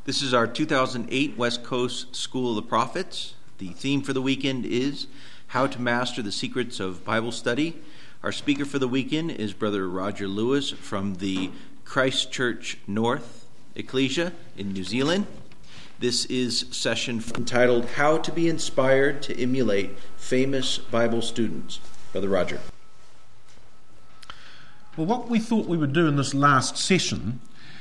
This is our 2008 West Coast School of the Prophets. The theme for the weekend is How to Master the Secrets of Bible Study. Our speaker for the weekend is Brother Roger Lewis from the Christchurch North Ecclesia in New Zealand. This is session entitled How to Be Inspired to Emulate Famous Bible Students. Brother Roger. Well, what we thought we would do in this last session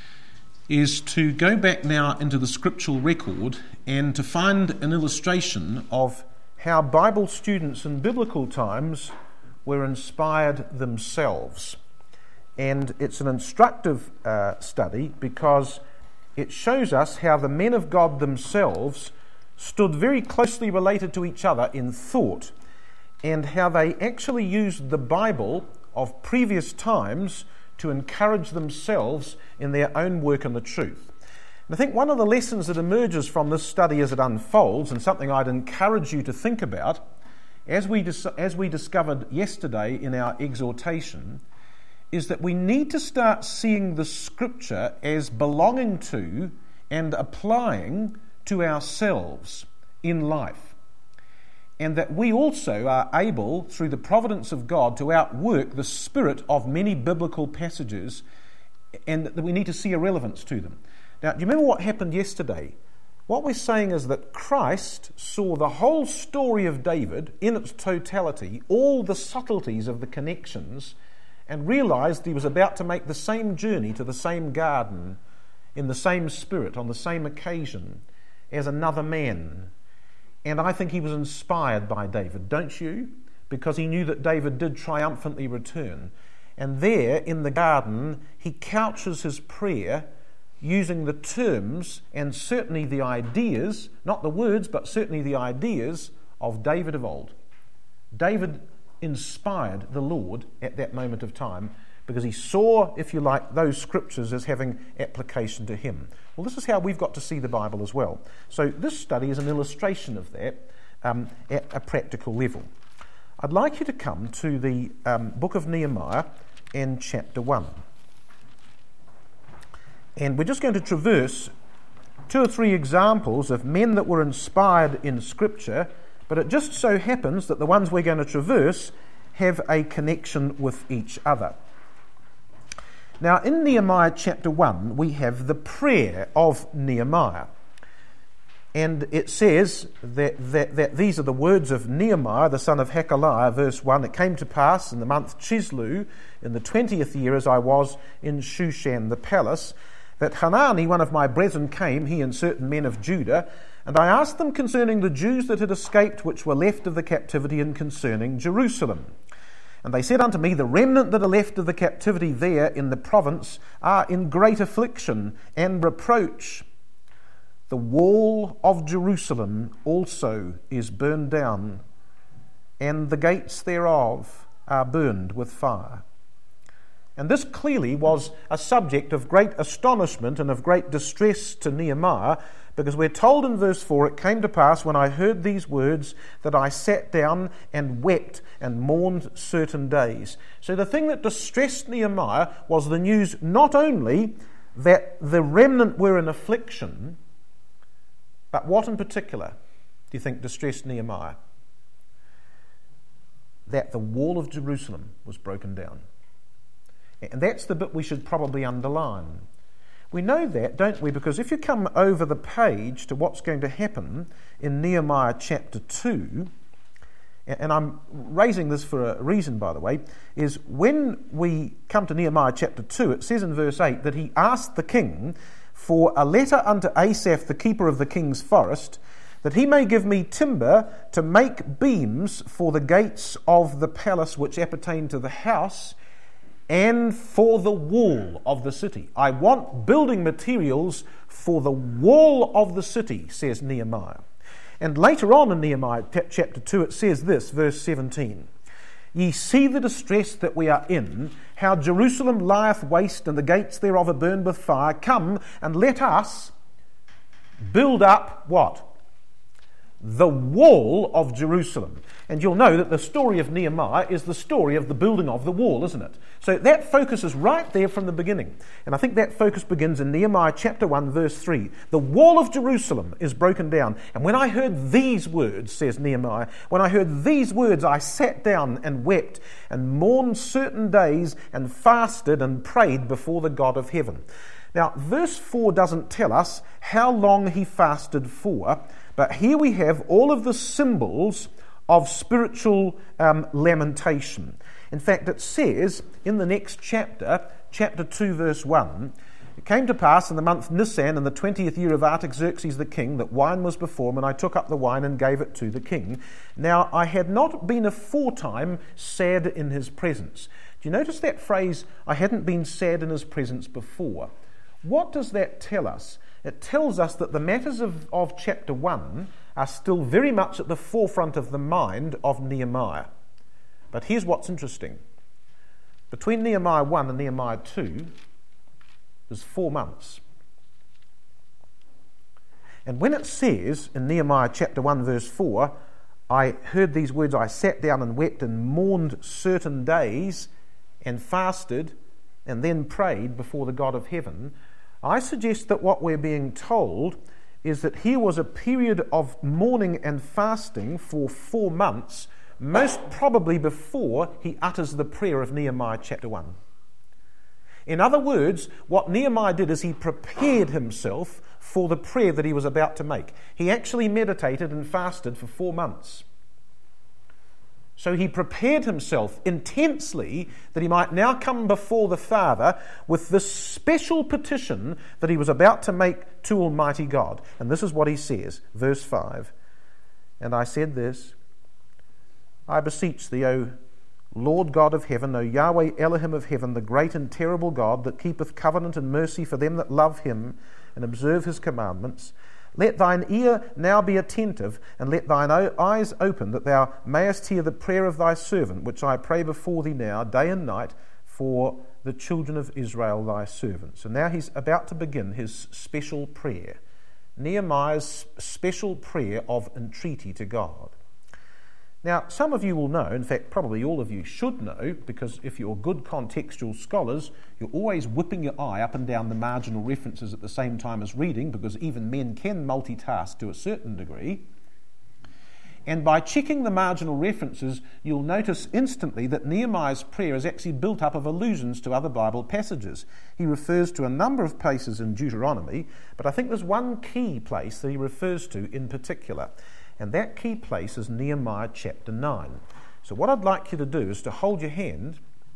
is to go back now into the scriptural record and to find an illustration of how Bible students in biblical times were inspired themselves. And it's an instructive study because it shows us how the men of God themselves stood very closely related to each other in thought, and how they actually used the Bible of previous times to encourage themselves in their own work in the truth. And I think one of the lessons that emerges from this study as it unfolds, and something I'd encourage you to think about, as we discovered yesterday in our exhortation, is that we need to start seeing the Scripture as belonging to and applying to ourselves in life. And that we also are able, through the providence of God, to outwork the spirit of many biblical passages, and that we need to see a relevance to them. Now, do you remember what happened yesterday? What we're saying is that Christ saw the whole story of David in its totality, all the subtleties of the connections, and realized he was about to make the same journey to the same garden, in the same spirit, on the same occasion, as another man. And I think he was inspired by David, don't you? Because he knew that David did triumphantly return. And there, in the garden, he couches his prayer using the terms and certainly the ideas, not the words, but certainly the ideas of David of old. David inspired the Lord at that moment of time because he saw, if you like, those scriptures as having application to him. Well, this is how we've got to see the Bible as well. So this study is an illustration of that at a practical level. I'd like you to come to the book of Nehemiah and chapter 1. And we're just going to traverse 2 or 3 examples of men that were inspired in Scripture, but it just so happens that the ones we're going to traverse have a connection with each other. Now, in Nehemiah chapter 1, we have the prayer of Nehemiah. And it says that these are the words of Nehemiah, the son of Hakaliah, verse 1. It came to pass in the month Chislu, in the 20th year, as I was in Shushan the palace, that Hanani, one of my brethren, came, he and certain men of Judah, and I asked them concerning the Jews that had escaped, which were left of the captivity, and concerning Jerusalem. And they said unto me, the remnant that are left of the captivity there in the province are in great affliction and reproach. The wall of Jerusalem also is burned down, and the gates thereof are burned with fire. And this clearly was a subject of great astonishment and of great distress to Nehemiah, because we're told in verse 4, it came to pass when I heard these words that I sat down and wept and mourned certain days. So the thing that distressed Nehemiah was the news not only that the remnant were in affliction, but what in particular do you think distressed Nehemiah? That the wall of Jerusalem was broken down. And that's the bit we should probably underline. We know that, don't we? Because if you come over the page to what's going to happen in Nehemiah chapter 2, and I'm raising this for a reason, by the way, is when we come to Nehemiah chapter 2, it says in verse 8 that he asked the king for a letter unto Asaph, the keeper of the king's forest, that he may give me timber to make beams for the gates of the palace which appertain to the house, and for the wall of the city. I want building materials for the wall of the city, says Nehemiah. And later on in Nehemiah chapter 2, it says this, verse 17. Ye see the distress that we are in, how Jerusalem lieth waste, and the gates thereof are burned with fire. Come, and let us build up what? the wall of Jerusalem. And you'll know that the story of Nehemiah is the story of the building of the wall, isn't it? So that focus is right there from the beginning. And I think that focus begins in Nehemiah chapter 1, verse 3. The wall of Jerusalem is broken down. And when I heard these words, says Nehemiah, when I heard these words, I sat down and wept and mourned certain days and fasted and prayed before the God of heaven. Now, verse 4 doesn't tell us how long he fasted for, but here we have all of the symbols of spiritual lamentation. In fact, it says in the next chapter, chapter 2, verse 1, it came to pass in the month Nisan, in the 20th year of Artaxerxes the king, that wine was before me, and I took up the wine and gave it to the king. Now, I had not been aforetime sad in his presence. Do you notice that phrase, I hadn't been sad in his presence before? What does that tell us? It tells us that the matters of chapter 1 are still very much at the forefront of the mind of Nehemiah. But here's what's interesting. Between Nehemiah 1 and Nehemiah 2, there's 4 months. And when it says in Nehemiah chapter 1 verse 4, I heard these words, I sat down and wept and mourned certain days and fasted and then prayed before the God of heaven, I suggest that what we're being told is that here was a period of mourning and fasting for 4 months, most probably before he utters the prayer of Nehemiah chapter 1. In other words, what Nehemiah did is he prepared himself for the prayer that he was about to make. He actually meditated and fasted for 4 months. So he prepared himself intensely that he might now come before the Father with this special petition that he was about to make to Almighty God. And this is what he says, verse 5. And I said this, I beseech thee, O Lord God of heaven, O Yahweh Elohim of heaven, the great and terrible God that keepeth covenant and mercy for them that love him and observe his commandments, let thine ear now be attentive, and let thine eyes open, that thou mayest hear the prayer of thy servant, which I pray before thee now, day and night, for the children of Israel thy servants. And now he's about to begin his special prayer, Nehemiah's special prayer of entreaty to God. Now, some of you will know, in fact, probably all of you should know, because if you're good contextual scholars, you're always whipping your eye up and down the marginal references at the same time as reading, because even men can multitask to a certain degree. And by checking the marginal references, you'll notice instantly that Nehemiah's prayer is actually built up of allusions to other Bible passages. He refers to a number of places in Deuteronomy, but I think there's one key place that he refers to in particular. And that key place is Nehemiah chapter 9. So what I'd like you to do is to hold your hand...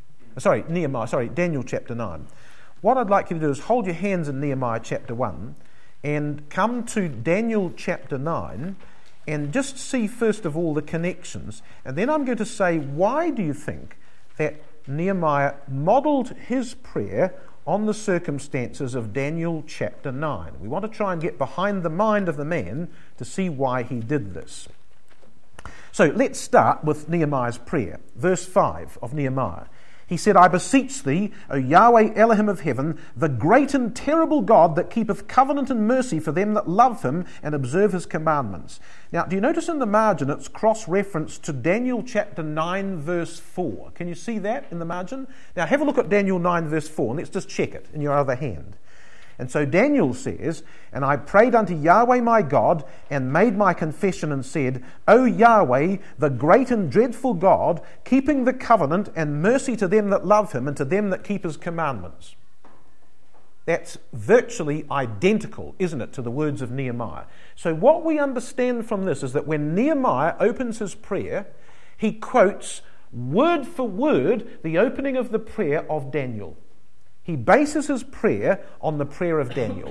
Daniel chapter 9. What I'd like you to do is hold your hands in Nehemiah chapter 1 and come to Daniel chapter 9 and just see first of all the connections. And then I'm going to say, why do you think that Nehemiah modelled his prayer on the circumstances of Daniel chapter 9? We want to try and get behind the mind of the man to see why he did this. So let's start with Nehemiah's prayer. Verse 5 of Nehemiah. He said, I beseech thee, O Yahweh Elohim of heaven, the great and terrible God that keepeth covenant and mercy for them that love him and observe his commandments. Now, do you notice in the margin it's cross-referenced to Daniel chapter 9 verse 4? Can you see that in the margin? Now, have a look at Daniel 9 verse 4 and let's just check it in your other hand. And so Daniel says, and I prayed unto Yahweh my God, and made my confession, and said, O Yahweh, the great and dreadful God, keeping the covenant and mercy to them that love him, and to them that keep his commandments. That's virtually identical, isn't it, to the words of Nehemiah. So what we understand from this is that when Nehemiah opens his prayer, he quotes word for word the opening of the prayer of Daniel. He bases his prayer on the prayer of Daniel.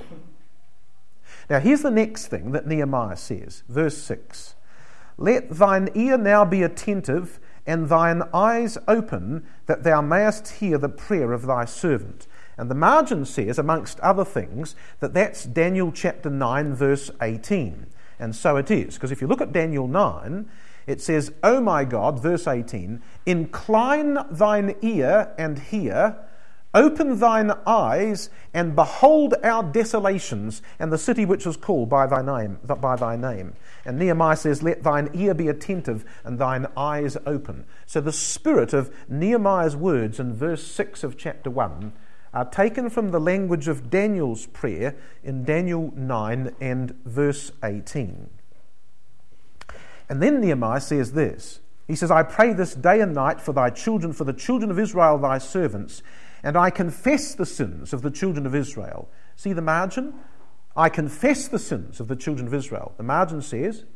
Now here's the next thing that Nehemiah says, verse 6. Let thine ear now be attentive, and thine eyes open, that thou mayest hear the prayer of thy servant. And the margin says, amongst other things, that that's Daniel chapter 9, verse 18. And so it is, because if you look at Daniel 9, it says, O my God, verse 18, incline thine ear and hear, Open thine eyes and behold our desolations and the city which is called by thy name. And Nehemiah says, let thine ear be attentive and thine eyes open. So the spirit of Nehemiah's words in verse 6 of chapter 1 are taken from the language of Daniel's prayer in Daniel 9 and verse 18. And then Nehemiah says this. He says, I pray this day and night for thy children, for the children of Israel, thy servants, and I confess the sins of the children of Israel. See the margin? I confess the sins of the children of Israel. The margin says,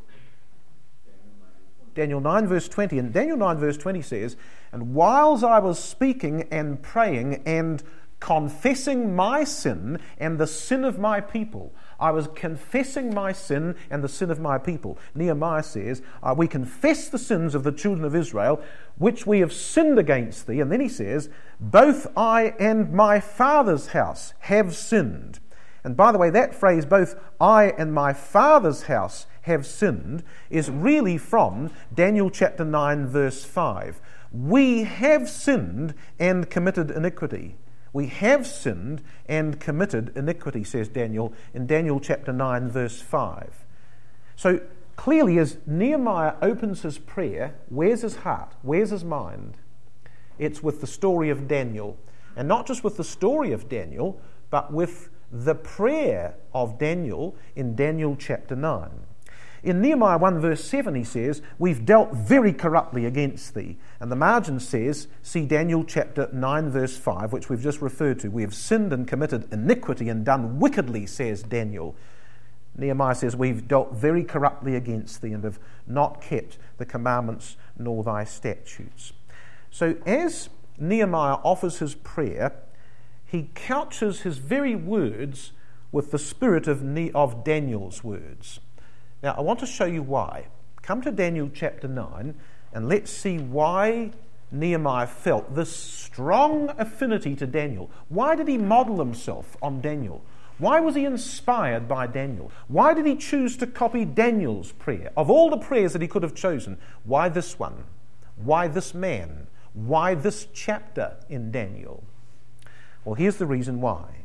Daniel 9 verse 20. And Daniel 9 verse 20 says, and whiles I was speaking and praying and confessing my sin and the sin of my people. I was confessing my sin and the sin of my people. Nehemiah says, we confess the sins of the children of Israel, which we have sinned against thee. And then he says, both I and my father's house have sinned. And by the way, that phrase, both I and my father's house have sinned, is really from Daniel chapter 9 verse 5. We have sinned and committed iniquity. We have sinned and committed iniquity, says Daniel in Daniel chapter 9, verse 5. So clearly, as Nehemiah opens his prayer, where's his heart? Where's his mind? It's with the story of Daniel. And not just with the story of Daniel, but with the prayer of Daniel in Daniel chapter 9. In Nehemiah 1 verse 7 he says, we've dealt very corruptly against thee. And the margin says, see Daniel chapter 9 verse 5, which we've just referred to. We have sinned and committed iniquity and done wickedly, says Daniel. Nehemiah says, we've dealt very corruptly against thee and have not kept the commandments nor thy statutes. So as Nehemiah offers his prayer, he couches his very words with the spirit of Daniel's words. Now, I want to show you why. Come to Daniel chapter 9 and let's see why Nehemiah felt this strong affinity to Daniel. Why did he model himself on Daniel? Why was he inspired by Daniel? Why did he choose to copy Daniel's prayer? Of all the prayers that he could have chosen, why this one? Why this man? Why this chapter in Daniel? Well, here's the reason why.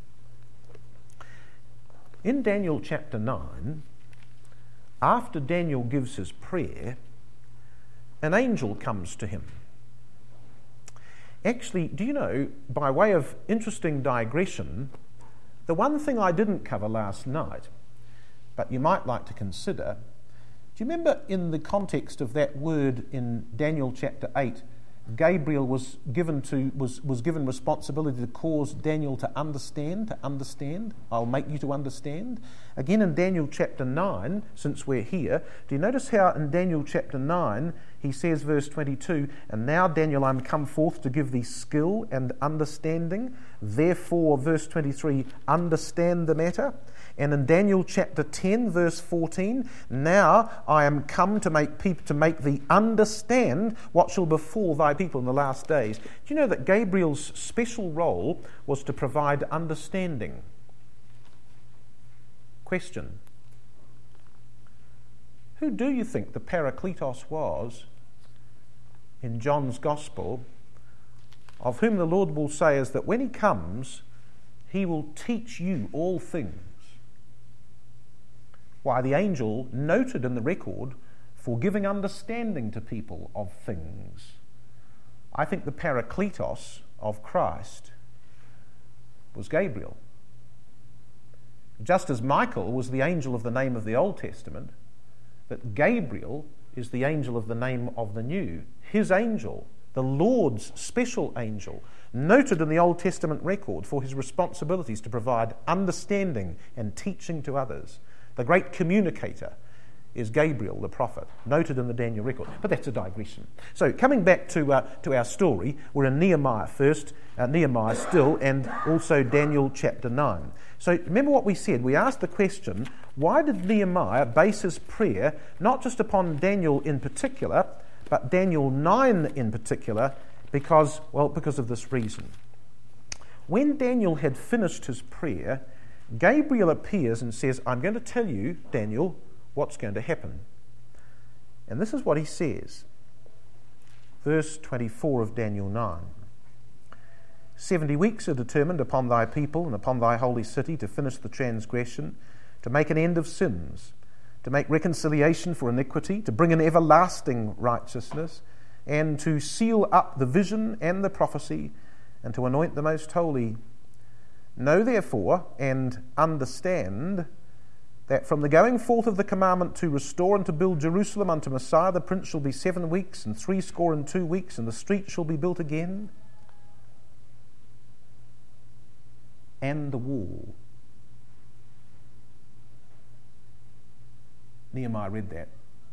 In Daniel chapter 9, after Daniel gives his prayer, an angel comes to him. Actually, do you know, by way of interesting digression, the one thing I didn't cover last night, but you might like to consider, do you remember in the context of that word in Daniel chapter 8, Gabriel was given responsibility to cause Daniel to understand. I'll make you to understand. Again in Daniel chapter 9, since we're here, do you notice how in Daniel chapter 9 he says, verse 22, and now Daniel, I'm come forth to give thee skill and understanding. Therefore, verse 23, understand the matter. And in Daniel chapter 10, verse 14, now I am come to make thee understand what shall befall thy people in the last days. Do you know that Gabriel's special role was to provide understanding? Question. Who do you think the Parakletos was in John's Gospel, of whom the Lord will say is that when he comes, he will teach you all things? Why, the angel noted in the record for giving understanding to people of things. I think the Parakletos of Christ was Gabriel. Just as Michael was the angel of the name of the Old Testament, that Gabriel is the angel of the name of the New. His angel, the Lord's special angel, noted in the Old Testament record for his responsibilities to provide understanding and teaching to others. The great communicator is Gabriel the prophet, noted in the Daniel record. But that's a digression. So coming back to our story, we're in Nehemiah first, Nehemiah still, and also Daniel chapter 9. So remember what we said. We asked the question, why did Nehemiah base his prayer not just upon Daniel in particular, but Daniel 9 in particular, because of this reason. When Daniel had finished his prayer, Gabriel appears and says, I'm going to tell you, Daniel, what's going to happen. And this is what he says. Verse 24 of Daniel 9. 70 weeks are determined upon thy people and upon thy holy city to finish the transgression, to make an end of sins, to make reconciliation for iniquity, to bring an everlasting righteousness, and to seal up the vision and the prophecy, and to anoint the most holy. Know therefore and understand that from the going forth of the commandment to restore and to build Jerusalem unto Messiah the Prince shall be 7 weeks, and 62 weeks, and the street shall be built again, and the wall. Nehemiah read that.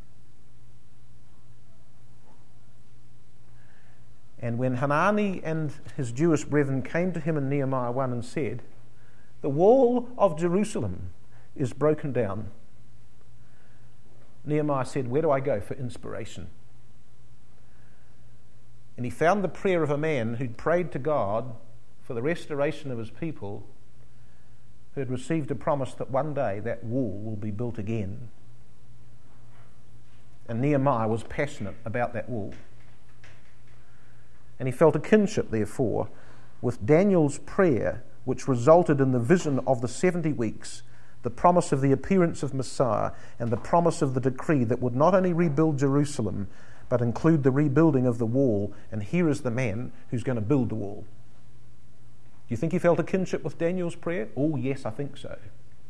And when Hanani and his Jewish brethren came to him in Nehemiah 1 and said, the wall of Jerusalem is broken down, Nehemiah said, where do I go for inspiration? And he found the prayer of a man who'd prayed to God for the restoration of his people, who had received a promise that one day that wall will be built again. And Nehemiah was passionate about that wall. And he felt a kinship, therefore, with Daniel's prayer, which resulted in the vision of the 70 weeks, the promise of the appearance of Messiah, and the promise of the decree that would not only rebuild Jerusalem, but include the rebuilding of the wall. And here is the man who's going to build the wall. Do you think he felt a kinship with Daniel's prayer? Oh, yes, I think so.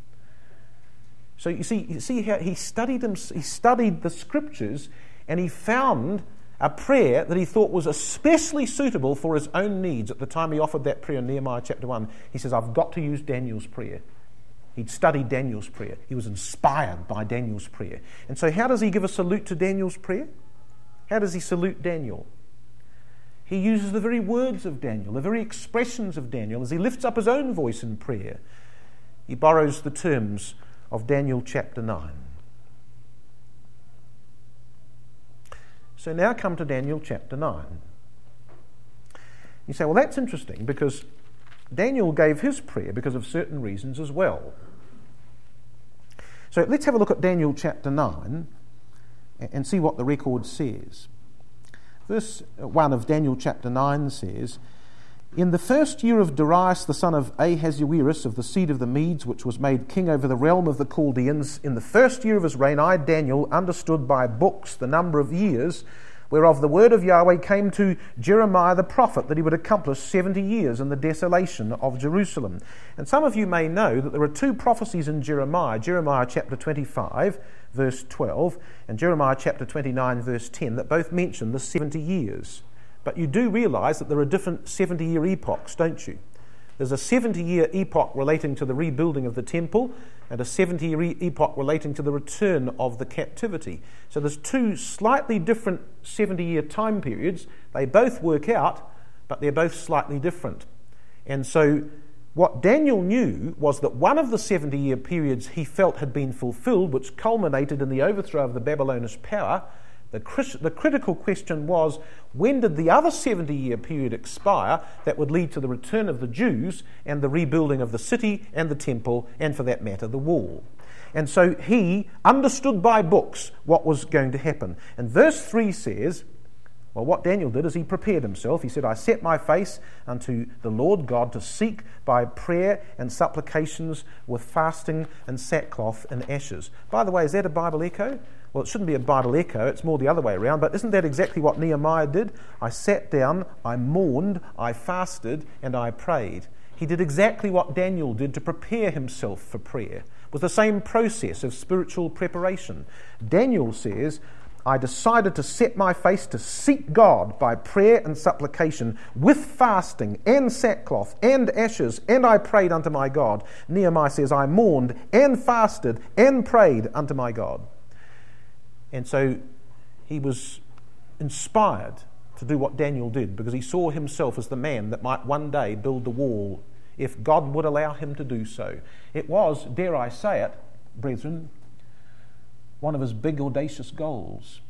So you see how he studied the scriptures, and he found a prayer that he thought was especially suitable for his own needs. At the time he offered that prayer in Nehemiah chapter 1, he says, I've got to use Daniel's prayer. He'd studied Daniel's prayer. He was inspired by Daniel's prayer. And so how does he give a salute to Daniel's prayer? How does he salute Daniel? He uses the very words of Daniel, the very expressions of Daniel, as he lifts up his own voice in prayer. He borrows the terms of Daniel chapter 9. So now come to Daniel chapter 9. You say, well, that's interesting because Daniel gave his prayer because of certain reasons as well. So let's have a look at Daniel chapter 9 and see what the record says. Verse 1 of Daniel chapter 9 says, in the first year of Darius the son of Ahasuerus of the seed of the Medes, which was made king over the realm of the Chaldeans, in the first year of his reign, I, Daniel, understood by books the number of years whereof the word of Yahweh came to Jeremiah the prophet, that he would accomplish 70 years in the desolation of Jerusalem. And some of you may know that there are two prophecies in Jeremiah chapter 25, verse 12, and Jeremiah chapter 29, verse 10, that both mention the 70 years. But you do realise that there are different 70-year epochs, don't you? There's a 70-year epoch relating to the rebuilding of the temple and a 70-year epoch relating to the return of the captivity. So there's two slightly different 70-year time periods. They both work out, but they're both slightly different. And so what Daniel knew was that one of the 70-year periods he felt had been fulfilled, which culminated in the overthrow of the Babylonish power. The critical question was, when did the other 70-year period expire that would lead to the return of the Jews and the rebuilding of the city and the temple and, for that matter, the wall? And so he understood by books what was going to happen. And verse 3 says, well, what Daniel did is he prepared himself. He said, I set my face unto the Lord God to seek by prayer and supplications with fasting and sackcloth and ashes. By the way, is that a Bible echo? Well, it shouldn't be a Bible echo, it's more the other way around, but isn't that exactly what Nehemiah did? I sat down, I mourned, I fasted, and I prayed. He did exactly what Daniel did to prepare himself for prayer. It was the same process of spiritual preparation. Daniel says, I decided to set my face to seek God by prayer and supplication with fasting and sackcloth and ashes, and I prayed unto my God. Nehemiah says, I mourned and fasted and prayed unto my God. And so he was inspired to do what Daniel did because he saw himself as the man that might one day build the wall if God would allow him to do so. It was, dare I say it, brethren, one of his big audacious goals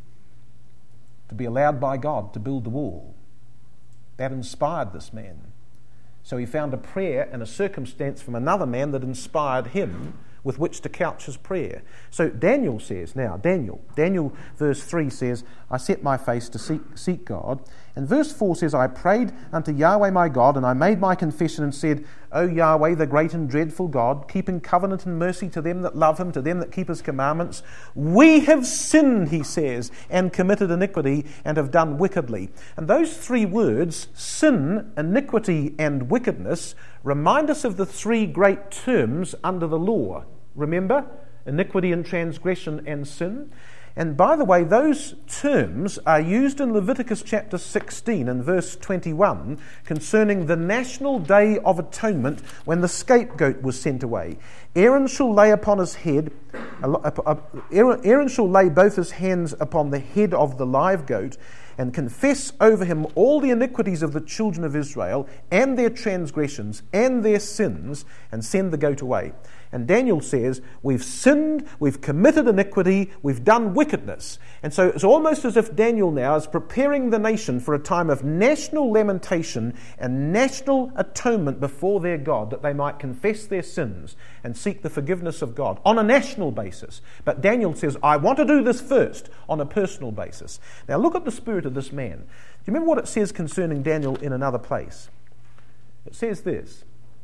to be allowed by God to build the wall. That inspired this man. So he found a prayer and a circumstance from another man that inspired him with which to couch his prayer. So Daniel says now, Daniel verse 3 says, I set my face to seek God. And verse 4 says, I prayed unto Yahweh my God, and I made my confession and said, O Yahweh, the great and dreadful God, keeping covenant and mercy to them that love him, to them that keep his commandments. We have sinned, he says, and committed iniquity, and have done wickedly. And those three words, sin, iniquity, and wickedness, remind us of the three great terms under the law. Remember? Iniquity and transgression and sin. And by the way, those terms are used in Leviticus chapter 16 and verse 21 concerning the National Day of Atonement when the scapegoat was sent away. Aaron shall lay upon his head, Aaron shall lay both his hands upon the head of the live goat and confess over him all the iniquities of the children of Israel and their transgressions and their sins, and send the goat away. And Daniel says, we've sinned, we've committed iniquity, we've done wickedness. And so it's almost as if Daniel now is preparing the nation for a time of national lamentation and national atonement before their God, that they might confess their sins and seek the forgiveness of God on a national basis. But Daniel says, I want to do this first on a personal basis. Now look at the spirit of this man. Do you remember what it says concerning Daniel in another place? It says this: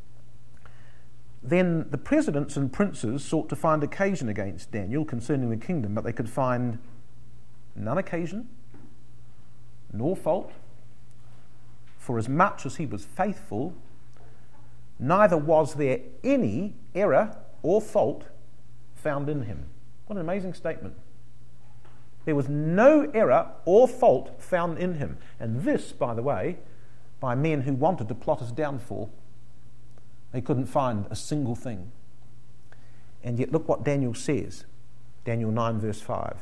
Then the presidents and princes sought to find occasion against Daniel concerning the kingdom, but they could find none occasion, nor fault, for as much as he was faithful, neither was there any error or fault found in him. What an amazing statement. There was no error or fault found in him. And this, by the way, by men who wanted to plot his downfall. They couldn't find a single thing. And yet look what Daniel says. Daniel 9 verse 5.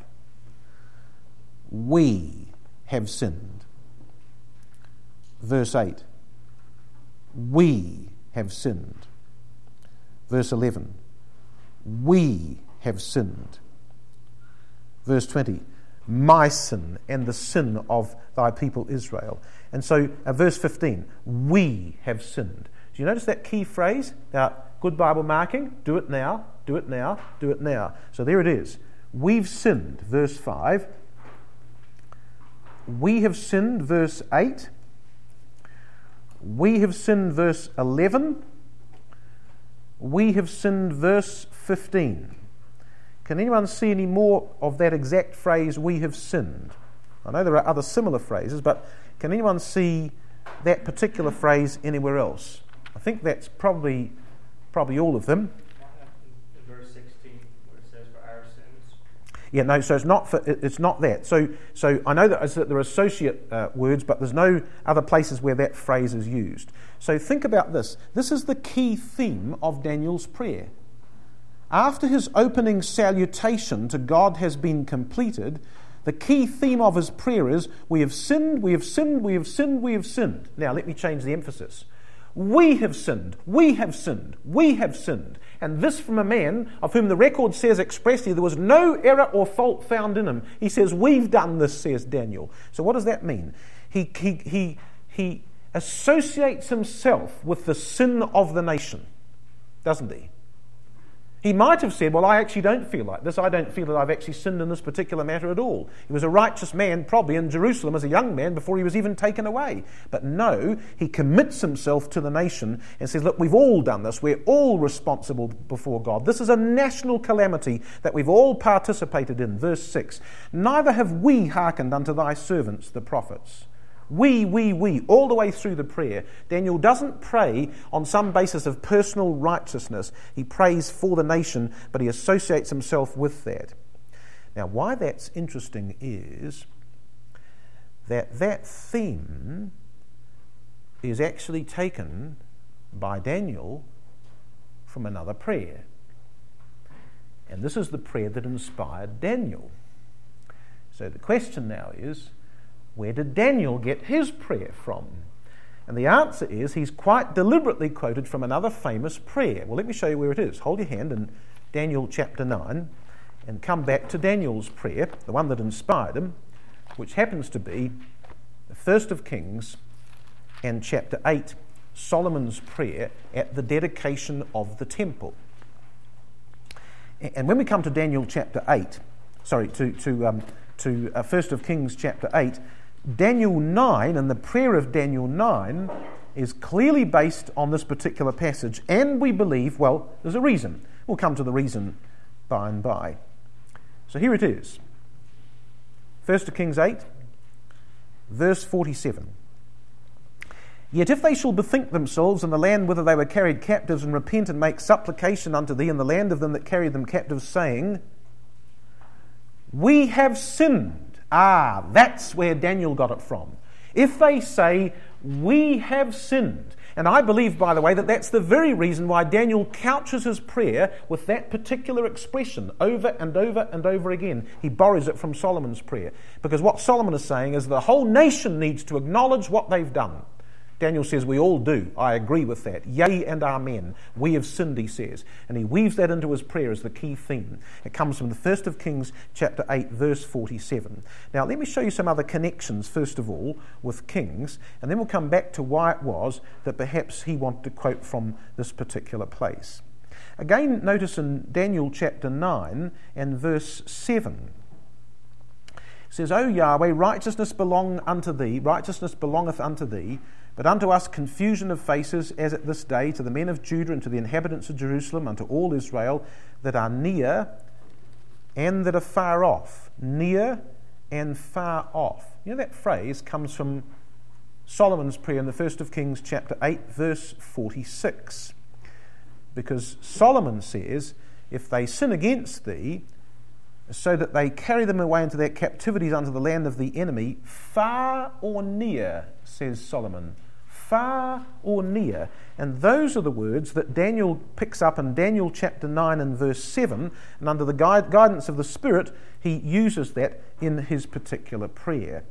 We have sinned. Verse 8. We have sinned. Verse 11. We have sinned. Verse 20. My sin and the sin of thy people Israel. And so verse 15. We have sinned. Do you notice that key phrase? Now, good Bible marking, do it now, do it now, do it now. So there it is. We've sinned, verse 5. We have sinned, verse 8. We have sinned, verse 11. We have sinned, verse 15. Can anyone see any more of that exact phrase, we have sinned? I know there are other similar phrases, but can anyone see that particular phrase anywhere else? I think that's probably all of them. In verse 16, where it says for our sins. Yeah, no. So it's not that. So I know that there are associate words, but there's no other places where that phrase is used. So think about this. This is the key theme of Daniel's prayer. After his opening salutation to God has been completed, the key theme of his prayer is, we have sinned, we have sinned, we have sinned, we have sinned. Now let me change the emphasis. We have sinned, we have sinned, we have sinned. And this from a man of whom the record says expressly there was no error or fault found in him. He says, we've done this, says Daniel. So what does that mean? He associates himself with the sin of the nation, doesn't he? He might have said, well, I actually don't feel like this. I don't feel that I've actually sinned in this particular matter at all. He was a righteous man, probably in Jerusalem as a young man before he was even taken away. But no, he commits himself to the nation and says, look, we've all done this. We're all responsible before God. This is a national calamity that we've all participated in. Verse 6, neither have we hearkened unto thy servants, the prophets. We, all the way through the prayer. Daniel doesn't pray on some basis of personal righteousness. He prays for the nation, but he associates himself with that. Now, why that's interesting is that theme is actually taken by Daniel from another prayer. And this is the prayer that inspired Daniel. So the question now is, where did Daniel get his prayer from? And the answer is he's quite deliberately quoted from another famous prayer. Well, let me show you where it is. Hold your hand in Daniel chapter 9 and come back to Daniel's prayer, the one that inspired him, which happens to be the first of Kings and chapter 8, Solomon's prayer at the dedication of the temple. And when we come to Daniel chapter 8, to 1 of Kings chapter 8, Daniel 9 and the prayer of Daniel 9 is clearly based on this particular passage, and we believe, well, there's a reason. We'll come to the reason by and by. So here it is. 1 Kings 8, verse 47. Yet if they shall bethink themselves in the land whither they were carried captives, and repent and make supplication unto thee in the land of them that carried them captives, saying, we have sinned. That's where Daniel got it from. If they say, we have sinned. And I believe, by the way, that that's the very reason why Daniel couches his prayer with that particular expression over and over and over again. He borrows it from Solomon's prayer. Because what Solomon is saying is the whole nation needs to acknowledge what they've done. Daniel says, we all do. I agree with that. Yea and amen. We have sinned, he says. And he weaves that into his prayer as the key theme. It comes from the 1 Kings chapter 8, verse 47. Now, let me show you some other connections, first of all, with Kings, and then we'll come back to why it was that perhaps he wanted to quote from this particular place. Again, notice in Daniel chapter 9 and verse 7. It says, O Yahweh, righteousness belongeth unto thee, but unto us confusion of faces, as at this day, to the men of Judah and to the inhabitants of Jerusalem, unto all Israel that are near and that are far off. Near and far off. You know, that phrase comes from Solomon's prayer in the 1 Kings chapter 8, verse 46. Because Solomon says, if they sin against thee, so that they carry them away into their captivities unto the land of the enemy, far or near, says Solomon. Far or near. And those are the words that Daniel picks up in Daniel chapter 9 and verse 7, and under the guidance of the Spirit, he uses that in his particular prayer.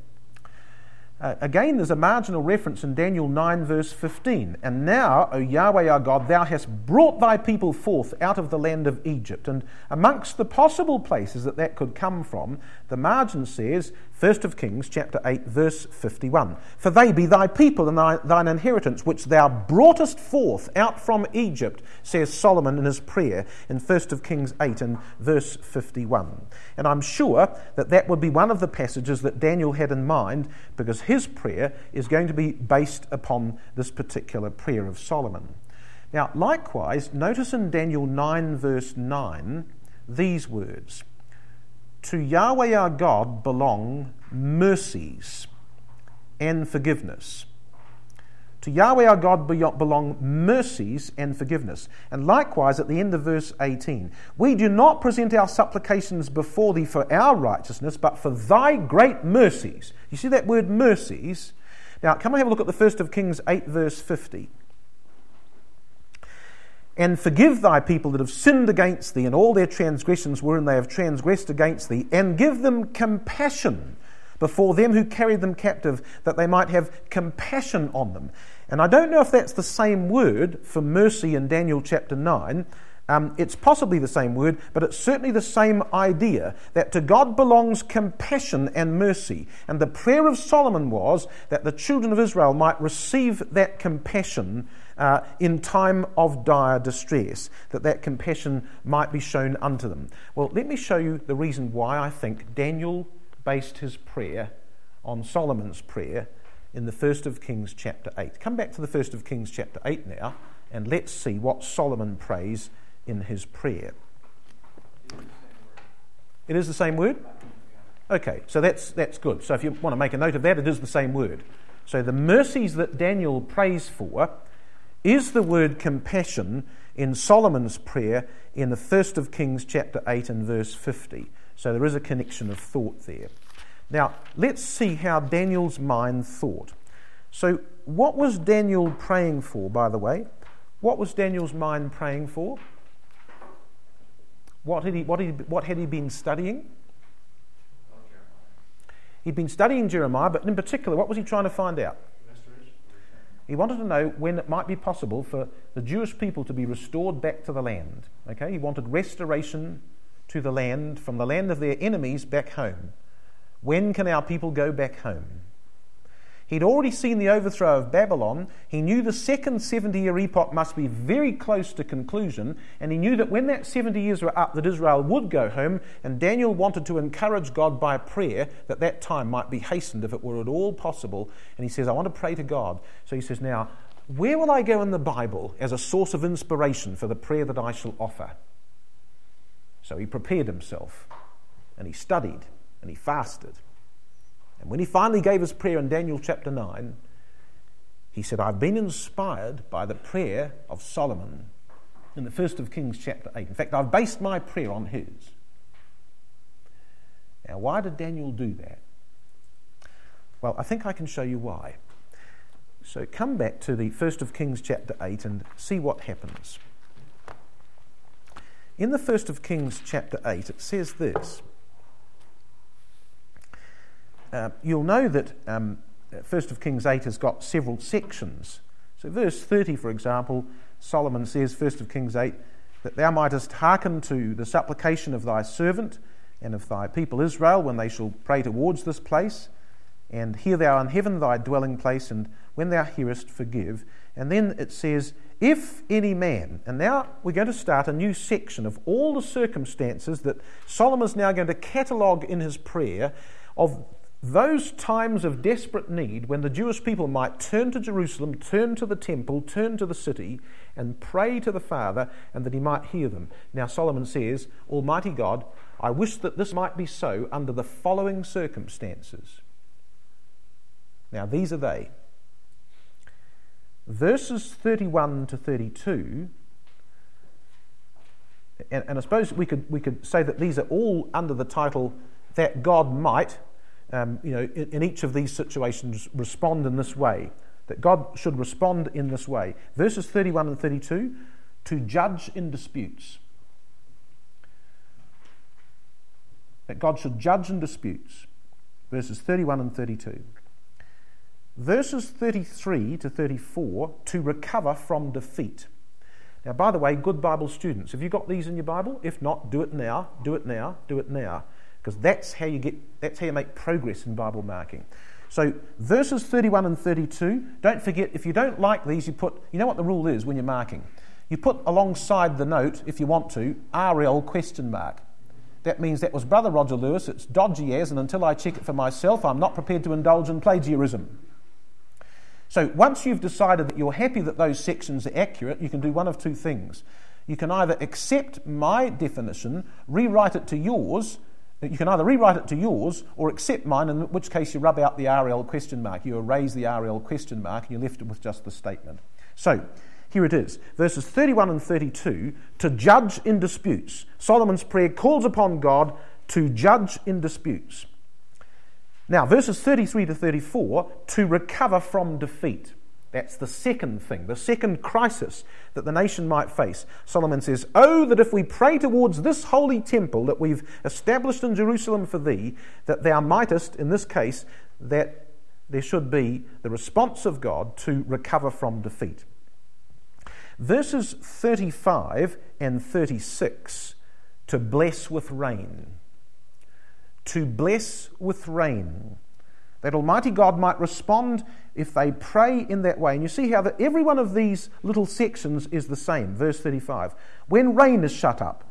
Again, there's a marginal reference in Daniel 9 verse 15. And now, O Yahweh our God, thou hast brought thy people forth out of the land of Egypt. And amongst the possible places that could come from, the margin says, 1 Kings chapter 8 verse 51. For they be thy people and thine inheritance, which thou broughtest forth out from Egypt, says Solomon in his prayer in 1 Kings 8 and verse 51. And I'm sure that would be one of the passages that Daniel had in mind, because his prayer is going to be based upon this particular prayer of Solomon. Now, likewise, notice in Daniel 9 verse 9 these words. To Yahweh our God belong mercies and forgiveness. To Yahweh our God belong mercies and forgiveness. And likewise at the end of verse 18, we do not present our supplications before thee for our righteousness, but for thy great mercies. You see that word mercies? Now come and have a look at the 1 Kings 8 verse 50. And forgive thy people that have sinned against thee, and all their transgressions wherein they have transgressed against thee, and give them compassion before them who carried them captive, that they might have compassion on them. And I don't know if that's the same word for mercy in Daniel chapter 9. It's possibly the same word, but it's certainly the same idea, that to God belongs compassion and mercy. And the prayer of Solomon was that the children of Israel might receive that compassion in time of dire distress, that compassion might be shown unto them. Well, let me show you the reason why I think Daniel based his prayer on Solomon's prayer in the 1 Kings chapter 8. Come back to the 1 Kings chapter 8 now, and let's see what Solomon prays in his prayer. It is the same word? Okay, so that's good. So if you want to make a note of that, it is the same word. So the mercies that Daniel prays for is the word compassion in Solomon's prayer in the 1 Kings chapter 8 and verse 50. So there is a connection of thought there. Now, let's see how Daniel's mind thought. So what was Daniel praying for, by the way? What was Daniel's mind praying for? What had he been studying? He'd been studying Jeremiah, but in particular, what was he trying to find out? He wanted to know when it might be possible for the Jewish people to be restored back to the land. Okay, he wanted restoration to the land, from the land of their enemies back home. When can our people go back home? He'd already seen the overthrow of Babylon. He knew the second 70-year epoch must be very close to conclusion, and he knew that when that 70 years were up, that Israel would go home, and Daniel wanted to encourage God by prayer that that time might be hastened if it were at all possible. And he says, I want to pray to God. So he says, now, where will I go in the Bible as a source of inspiration for the prayer that I shall offer? So he prepared himself, and he studied, and he fasted. And when he finally gave his prayer in Daniel chapter 9, he said, I've been inspired by the prayer of Solomon in the 1st of Kings chapter 8. In fact, I've based my prayer on his. Now, why did Daniel do that? Well, I think I can show you why. So come back to the 1st of Kings chapter 8 and see what happens. In the 1st of Kings chapter 8, it says this. You'll know that 1st of Kings 8 has got several sections. So verse 30, for example, Solomon says, 1st of Kings 8, that thou mightest hearken to the supplication of thy servant and of thy people Israel when they shall pray towards this place, and hear thou in heaven thy dwelling place, and when thou hearest, forgive. And then it says, if any man, and now we're going to start a new section of all the circumstances that Solomon's now going to catalogue in his prayer of those times of desperate need when the Jewish people might turn to Jerusalem, turn to the temple, turn to the city, and pray to the Father, and that he might hear them. Now Solomon says, Almighty God, I wish that this might be so under the following circumstances. Now these are they. Verses 31 to 32, and I suppose we could say that these are all under the title that God might, in each of these situations, respond in this way. That God should respond in this way. Verses 31 and 32, to judge in disputes. That God should judge in disputes. Verses 31 and 32. Verses 33 to 34, to recover from defeat. Now, by the way, good Bible students, have you got these in your Bible? If not, do it now, do it now, do it now. Because that's how you make progress in Bible marking. So verses 31 and 32, don't forget, if you don't like these, you know what the rule is when you're marking. You put alongside the note, if you want to, RL ? That means that was Brother Roger Lewis, it's dodgy as, and until I check it for myself, I'm not prepared to indulge in plagiarism. So once you've decided that you're happy that those sections are accurate, you can do one of two things. You can either accept my definition, rewrite it to yours. You can either rewrite it to yours or accept mine, in which case you rub out the RL ? You erase the RL ? and you're left with just the statement. So, here it is. Verses 31 and 32, to judge in disputes. Solomon's prayer calls upon God to judge in disputes. Now, verses 33 to 34, to recover from defeat. That's the second thing, the second crisis that the nation might face. Solomon says, oh, that if we pray towards this holy temple that we've established in Jerusalem for thee, that thou mightest, in this case, that there should be the response of God to recover from defeat. Verses 35 and 36, to bless with rain. To bless with rain. That Almighty God might respond if they pray in that way. And you see how that every one of these little sections is the same. Verse 35. When heaven is shut up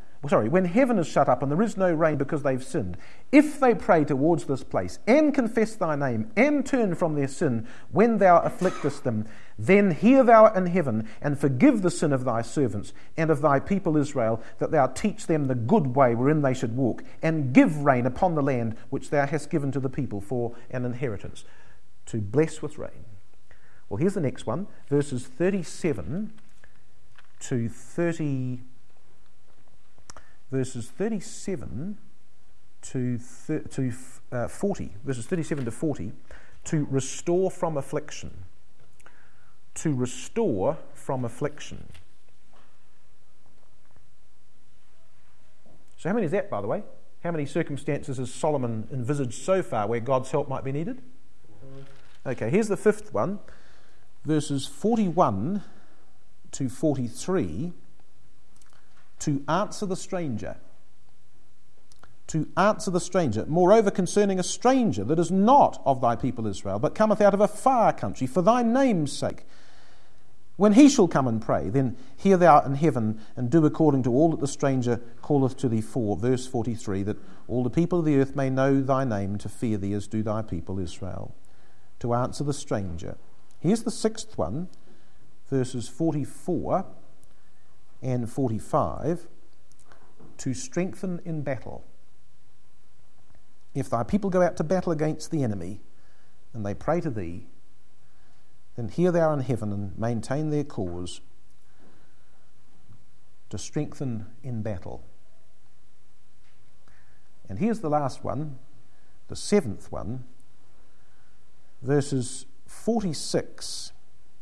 and there is no rain because they've sinned, if they pray towards this place and confess thy name and turn from their sin when thou afflictest them, then hear thou in heaven and forgive the sin of thy servants and of thy people Israel, that thou teach them the good way wherein they should walk, and give rain upon the land which thou hast given to the people for an inheritance. To bless with rain. Well, here's the next one, verses 37 to 30. Verses 37 to 40. Verses 37 to 40. To restore from affliction. To restore from affliction. So how many is that, by the way? How many circumstances has Solomon envisaged so far where God's help might be needed? Okay, here's the fifth one. Verses 41 to 43. To answer the stranger. to answer the stranger. Moreover, concerning a stranger that is not of thy people Israel, but cometh out of a far country, for thy name's sake, when he shall come and pray, then hear thou in heaven, and do according to all that the stranger calleth to thee for. Verse 43, that all the people of the earth may know thy name, to fear thee as do thy people Israel. To answer the stranger. Here's the sixth one, verses 44 and 45. To strengthen in battle. If thy people go out to battle against the enemy, and they pray to thee, then hear thou in heaven and maintain their cause, to strengthen in battle. And here's the last one, the seventh one, verses 46.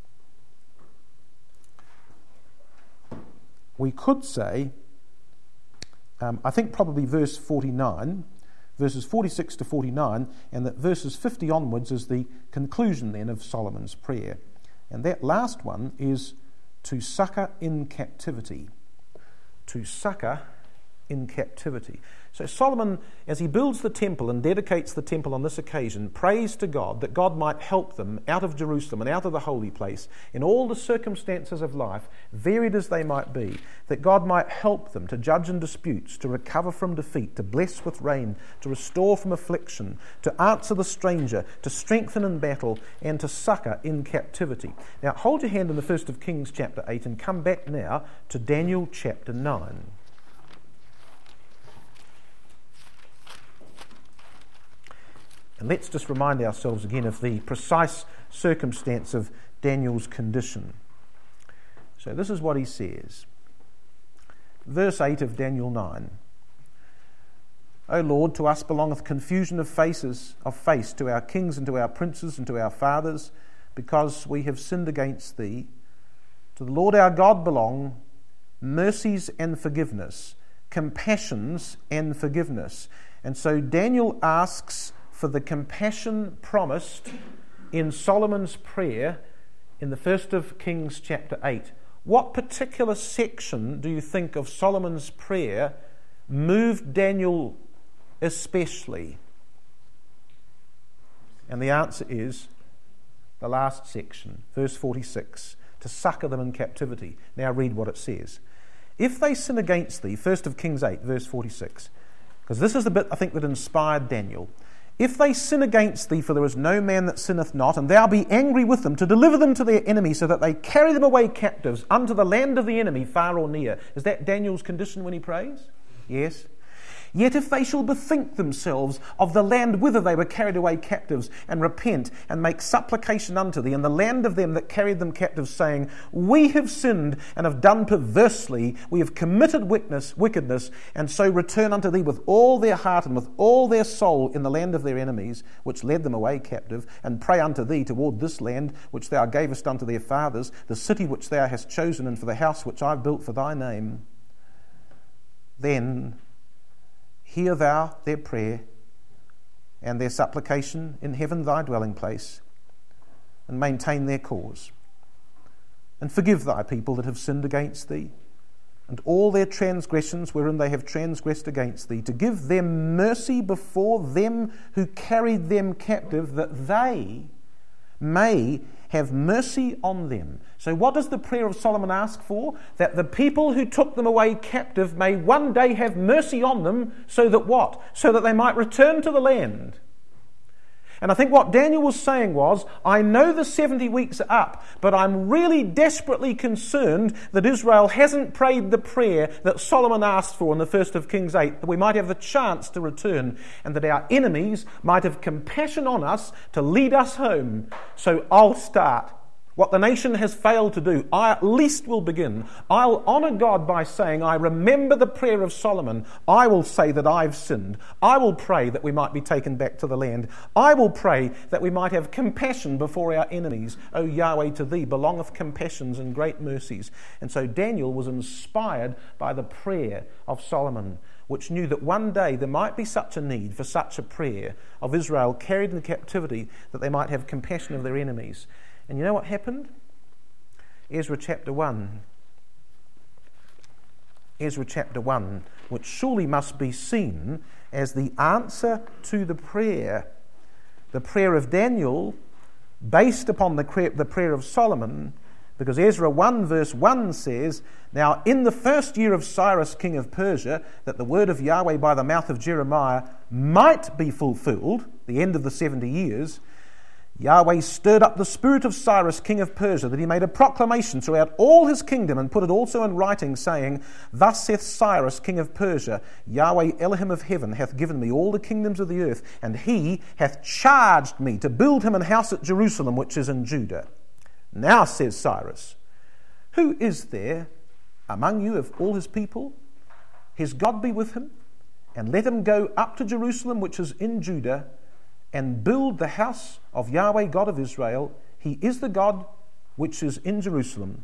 We could say, I think probably verse 49, verses 46 to 49, and that verses 50 onwards is the conclusion then of Solomon's prayer. And that last one is to succour in captivity. To succour in captivity. So Solomon, as he builds the temple and dedicates the temple on this occasion, prays to God that God might help them out of Jerusalem and out of the holy place in all the circumstances of life, varied as they might be, that God might help them to judge in disputes, to recover from defeat, to bless with rain, to restore from affliction, to answer the stranger, to strengthen in battle, and to succour in captivity. Now hold your hand in the 1st of Kings chapter 8 and come back now to Daniel chapter 9. And let's just remind ourselves again of the precise circumstance of Daniel's condition. So this is what he says. Verse 8 of Daniel 9. O Lord, to us belongeth confusion of face to our kings and to our princes and to our fathers, because we have sinned against thee. To the Lord our God belong mercies and forgiveness, compassions and forgiveness. And so Daniel asks for the compassion promised in Solomon's prayer in the 1st of Kings chapter 8. What particular section do you think of Solomon's prayer moved Daniel especially? And the answer is the last section, verse 46, to succour them in captivity. Now read what it says. If they sin against thee, 1st of Kings 8, verse 46, because this is the bit I think that inspired Daniel. If they sin against thee, for there is no man that sinneth not, and thou be angry with them, to deliver them to their enemies, so that they carry them away captives unto the land of the enemy, far or near. Is that Daniel's condition when he prays? Yes. Yet if they shall bethink themselves of the land whither they were carried away captives, and repent, and make supplication unto thee, and the land of them that carried them captives, saying, We have sinned, and have done perversely, we have committed wickedness, and so return unto thee with all their heart and with all their soul in the land of their enemies, which led them away captive, and pray unto thee toward this land which thou gavest unto their fathers, the city which thou hast chosen, and for the house which I have built for thy name, then hear thou their prayer and their supplication in heaven thy dwelling place, and maintain their cause. And forgive thy people that have sinned against thee, and all their transgressions wherein they have transgressed against thee, to give them mercy before them who carried them captive, that they may have mercy on them. So what does the prayer of Solomon ask for? That the people who took them away captive may one day have mercy on them, so that what? So that they might return to the land. And I think what Daniel was saying was, I know the 70 weeks are up, but I'm really desperately concerned that Israel hasn't prayed the prayer that Solomon asked for in the 1st of Kings 8, that we might have the chance to return, and that our enemies might have compassion on us to lead us home. So I'll start. What the nation has failed to do, I at least will begin. I'll honour God by saying, I remember the prayer of Solomon. I will say that I've sinned. I will pray that we might be taken back to the land. I will pray that we might have compassion before our enemies. O Yahweh, to thee belongeth compassions and great mercies. And so Daniel was inspired by the prayer of Solomon, which knew that one day there might be such a need for such a prayer of Israel carried in captivity, that they might have compassion of their enemies. And you know what happened? Ezra chapter 1. Ezra chapter 1, which surely must be seen as the answer to the prayer of Daniel, based upon the prayer of Solomon, because Ezra 1 verse 1 says, "Now in the first year of Cyrus king of Persia, that the word of Yahweh by the mouth of Jeremiah might be fulfilled," the end of the 70 years, "Yahweh stirred up the spirit of Cyrus king of Persia, that he made a proclamation throughout all his kingdom, and put it also in writing, saying, Thus saith Cyrus king of Persia, Yahweh Elohim of heaven hath given me all the kingdoms of the earth, and he hath charged me to build him an house at Jerusalem, which is in Judah. Now, says Cyrus, who is there among you of all his people? His God be with him, and let him go up to Jerusalem, which is in Judah, and build the house of Yahweh God of Israel. He is the God which is in Jerusalem.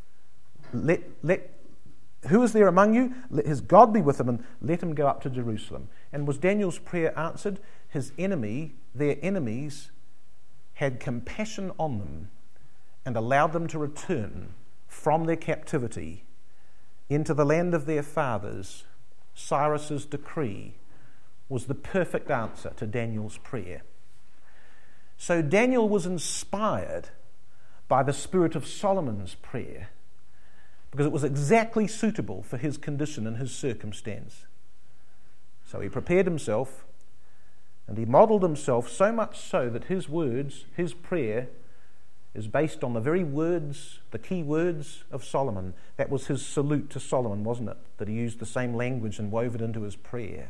Who is there among you? Let his God be with him, and let him go up to Jerusalem." And was Daniel's prayer answered? Their enemies, had compassion on them and allowed them to return from their captivity into the land of their fathers. Cyrus's decree was the perfect answer to Daniel's prayer. So Daniel was inspired by the spirit of Solomon's prayer because it was exactly suitable for his condition and his circumstance. So he prepared himself and he modelled himself, so much so that his words, his prayer, is based on the very words, the key words of Solomon. That was his salute to Solomon, wasn't it? That he used the same language and wove it into his prayer.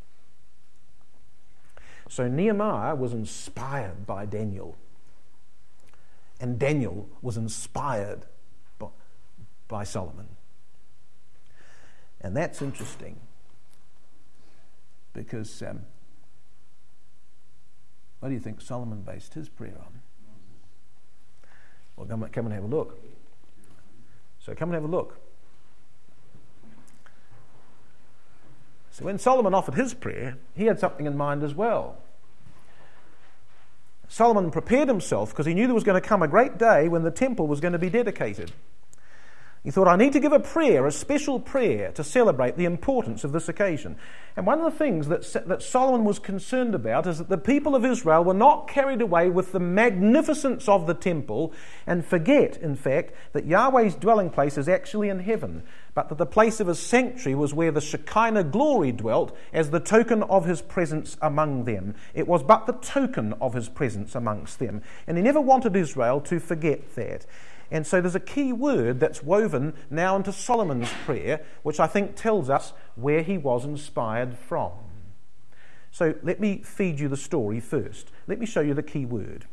So Nehemiah was inspired by Daniel. And Daniel was inspired by Solomon. And that's interesting because what do you think Solomon based his prayer on? Well, come and have a look. So come and have a look. So when Solomon offered his prayer, he had something in mind as well. Solomon prepared himself because he knew there was going to come a great day when the temple was going to be dedicated. He thought, I need to give a prayer, a special prayer, to celebrate the importance of this occasion. And one of the things that Solomon was concerned about is that the people of Israel were not carried away with the magnificence of the temple and forget, in fact, that Yahweh's dwelling place is actually in heaven, but that the place of his sanctuary was where the Shekinah glory dwelt as the token of his presence among them. It was but the token of his presence amongst them. And he never wanted Israel to forget that. And so there's a key word that's woven now into Solomon's prayer, which I think tells us where he was inspired from. So let me feed you the story first. Let me show you the key word.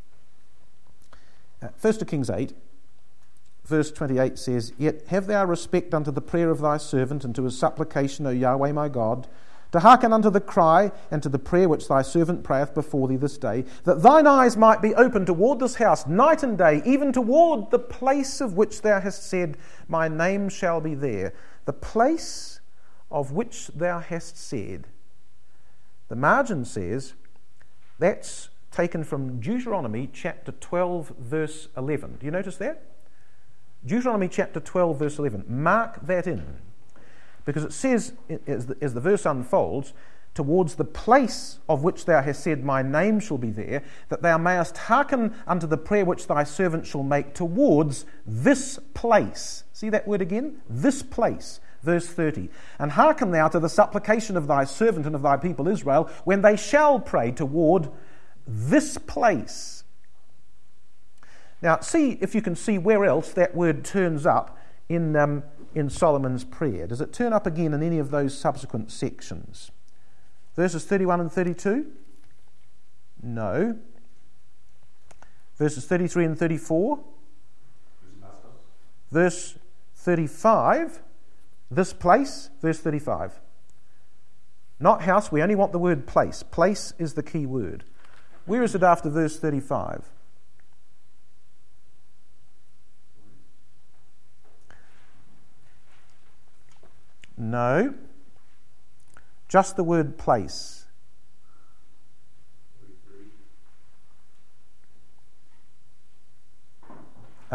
1 Kings 8, verse 28 says, Yet have thou respect unto the prayer of thy servant and to his supplication, O Yahweh my God, to hearken unto the cry and to the prayer which thy servant prayeth before thee this day, that thine eyes might be open toward this house night and day, even toward the place of which thou hast said, My name shall be there. The place of which thou hast said. The margin says that's taken from Deuteronomy chapter 12, verse 11. Do you notice that? Deuteronomy chapter 12, verse 11. Mark that in. Because it says, as the verse unfolds, towards the place of which thou hast said, My name shall be there, that thou mayest hearken unto the prayer which thy servant shall make towards this place. See that word again? This place. Verse 30. And hearken thou to the supplication of thy servant and of thy people Israel, when they shall pray toward this place. Now, see if you can see where else that word turns up in Solomon's prayer. Does it turn up again in any of those subsequent sections? Verses 31 and 32? No. Verses 33 and 34? Verse 35? This place? Verse 35. Not house, we only want the word place. Place is the key word. Where is it after verse 35? No, just the word place.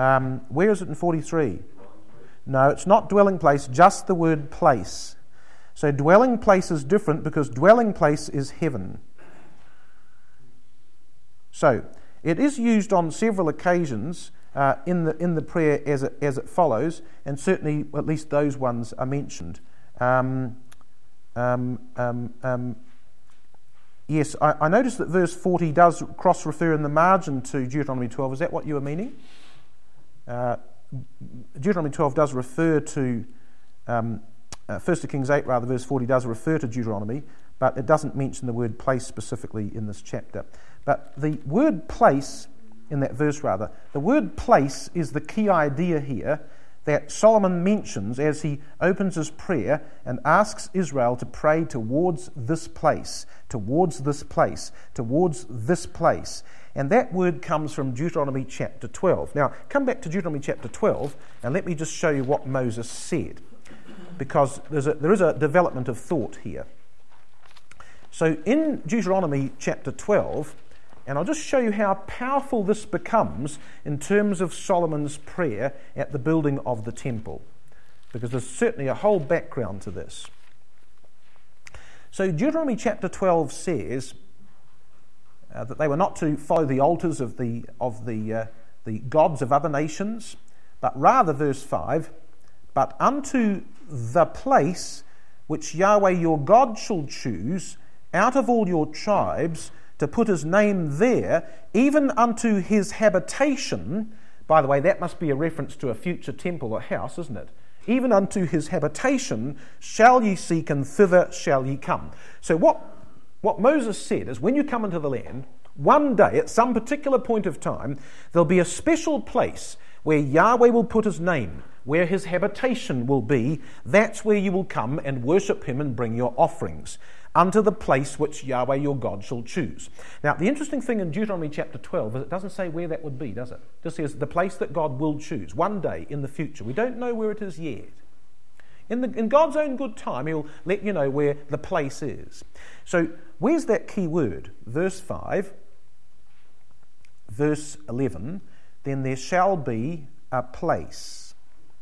Where is it in 43? No, it's not dwelling place, just the word place. So dwelling place is different because dwelling place is heaven. So it is used on several occasions in the prayer as it follows, and certainly at least those ones are mentioned. Yes, I noticed that verse 40 does cross-refer in the margin to Deuteronomy 12. Is that what you were meaning? Deuteronomy 12 does refer to 1 Kings 8, rather, verse 40 does refer to Deuteronomy, but it doesn't mention the word place specifically in this chapter. But the word place, in that verse rather, the word place is the key idea here that Solomon mentions as he opens his prayer and asks Israel to pray towards this place, towards this place, towards this place. And that word comes from Deuteronomy chapter 12. Now, come back to Deuteronomy chapter 12, and let me just show you what Moses said, because there is a development of thought here. So in Deuteronomy chapter 12, and I'll just show you how powerful this becomes in terms of Solomon's prayer at the building of the temple, because there's certainly a whole background to this. So Deuteronomy chapter 12 says that they were not to follow the altars of the gods of other nations, but rather, verse 5, but unto the place which Yahweh your God shall choose out of all your tribes, to put his name there, even unto his habitation. By the way, that must be a reference to a future temple or house, isn't it? Even unto his habitation shall ye seek, and thither shall ye come. So what Moses said is, when you come into the land, one day, at some particular point of time, there'll be a special place where Yahweh will put his name, where his habitation will be. That's where you will come and worship him and bring your offerings, unto the place which Yahweh your God shall choose. Now, the interesting thing in Deuteronomy chapter 12 is it doesn't say where that would be, does it? It just says the place that God will choose, one day in the future. We don't know where it is yet. In God's own good time, he'll let you know where the place is. So, where's that key word? Verse 5, verse 11, then there shall be a place.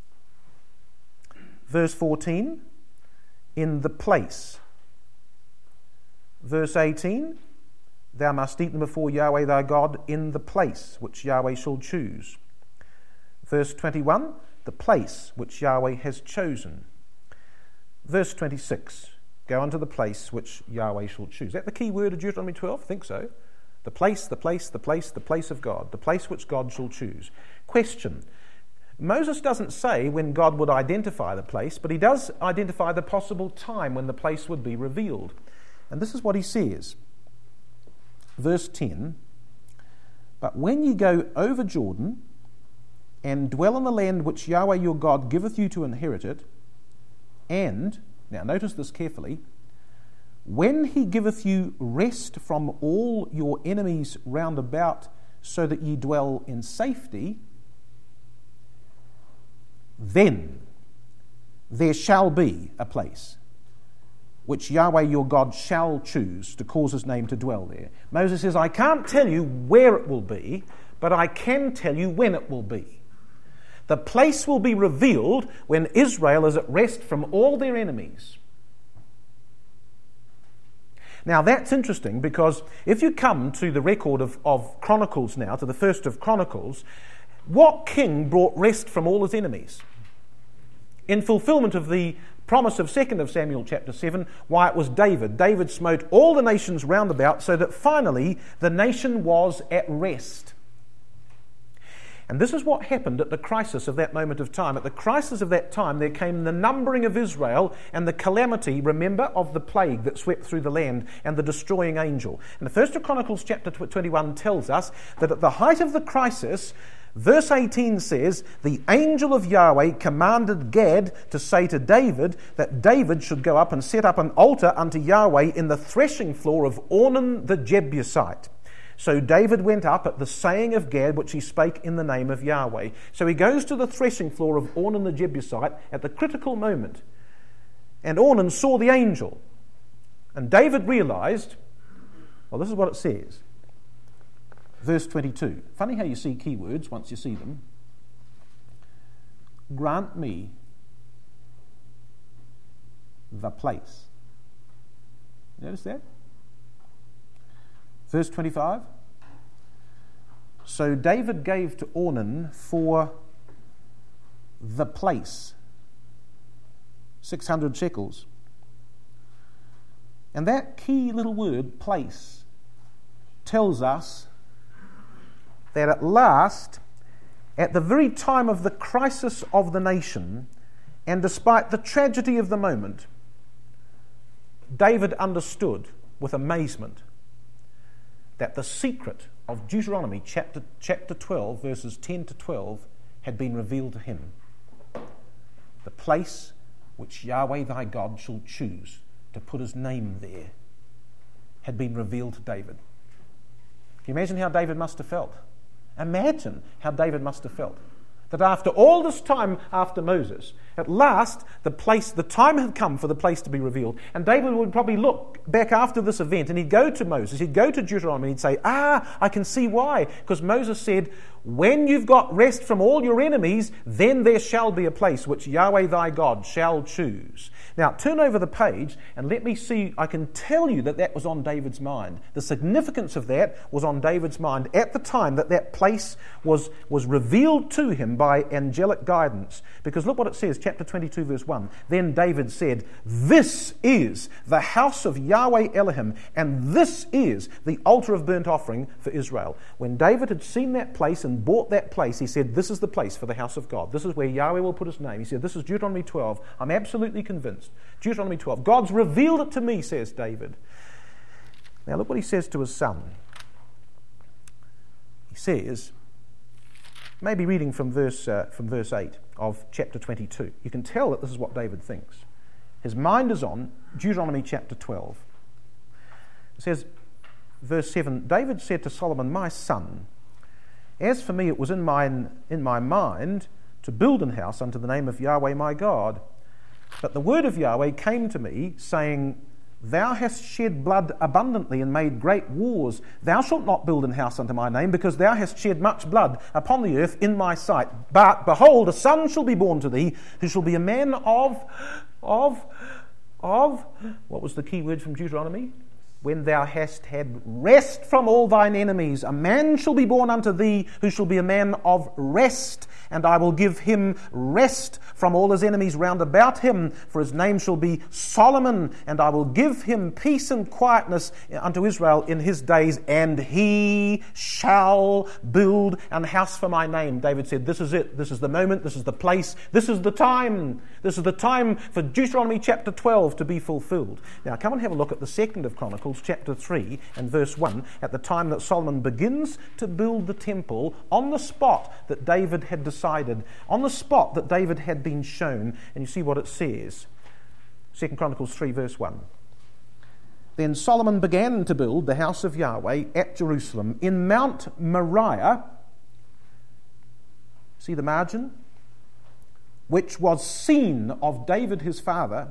Verse 14, in the place. Verse 18, thou must eat them before Yahweh thy God in the place which Yahweh shall choose. Verse 21, the place which Yahweh has chosen. Verse 26, go unto the place which Yahweh shall choose. Is that the key word of Deuteronomy 12? I think so. The place, the place, the place, the place of God, the place which God shall choose. Question. Moses doesn't say when God would identify the place, but he does identify the possible time when the place would be revealed. And this is what he says. Verse 10, but when ye go over Jordan and dwell in the land which Yahweh your God giveth you to inherit it, and, now notice this carefully, when he giveth you rest from all your enemies round about, so that ye dwell in safety, then there shall be a place which Yahweh your God shall choose to cause his name to dwell there. Moses says, I can't tell you where it will be, but I can tell you when it will be. The place will be revealed when Israel is at rest from all their enemies. Now that's interesting, because if you come to the record of Chronicles now, to the first of Chronicles, what king brought rest from all his enemies? In fulfillment of the promise of 2 of Samuel chapter 7, why, it was David. David smote all the nations round about, so that finally the nation was at rest. And this is what happened at the crisis of that moment of time. At the crisis of that time, there came the numbering of Israel and the calamity, remember, of the plague that swept through the land and the destroying angel. And the first of Chronicles chapter 21 tells us that at the height of the crisis, verse 18 says, the angel of Yahweh commanded Gad to say to David that David should go up and set up an altar unto Yahweh in the threshing floor of Ornan the Jebusite. So David went up at the saying of Gad, which he spake in the name of Yahweh. So he goes to the threshing floor of Ornan the Jebusite at the critical moment. And Ornan saw the angel. And David realized, well, this is what it says. Verse 22. Funny how you see keywords once you see them. Grant me the place. Notice that? Verse 25. So David gave to Ornan for the place 600 shekels. And that key little word, place, tells us that at last, at the very time of the crisis of the nation, and despite the tragedy of the moment, David understood with amazement that the secret of Deuteronomy chapter 12, verses 10 to 12, had been revealed to him. The place which Yahweh thy God shall choose to put his name there had been revealed to David. Can you imagine how David must have felt? Imagine how David must have felt. That after all this time after Moses, at last the time had come for the place to be revealed. And David would probably look back after this event and he'd go to Moses, he'd go to Deuteronomy and he'd say, I can see why. Because Moses said, when you've got rest from all your enemies, then there shall be a place which Yahweh thy God shall choose. Now, turn over the page and let me see, I can tell you that was on David's mind. The significance of that was on David's mind at the time that place was revealed to him by angelic guidance. Because look what it says, chapter 22, verse 1. Then David said, this is the house of Yahweh Elohim, and this is the altar of burnt offering for Israel. When David had seen that place and bought that place, he said, this is the place for the house of God. This is where Yahweh will put his name. He said, this is Deuteronomy 12. I'm absolutely convinced. Deuteronomy 12. God's revealed it to me, says David. Now look what he says to his son. He says, maybe reading from verse 8 of chapter 22. You can tell that this is what David thinks. His mind is on Deuteronomy chapter 12. It says, verse 7, David said to Solomon, my son, as for me it was in my mind to build an house unto the name of Yahweh my God. But the word of Yahweh came to me, saying, thou hast shed blood abundantly and made great wars. Thou shalt not build an house unto my name, because thou hast shed much blood upon the earth in my sight. But behold, a son shall be born to thee, who shall be a man of, what was the key word from Deuteronomy? When thou hast had rest from all thine enemies, a man shall be born unto thee, who shall be a man of rest, and I will give him rest from all his enemies round about him, for his name shall be Solomon, and I will give him peace and quietness unto Israel in his days, and he shall build an house for my name. David said, this is it, this is the moment, this is the place, this is the time. This is the time for Deuteronomy chapter 12 to be fulfilled. Now come and have a look at the 2nd of Chronicles, chapter 3 and verse 1, at the time that Solomon begins to build the temple on the spot that David had decided, on the spot that David had been shown. And you see what it says. 2 Chronicles 3 verse 1. Then Solomon began to build the house of Yahweh at Jerusalem in Mount Moriah. See the margin? Which was seen of David his father,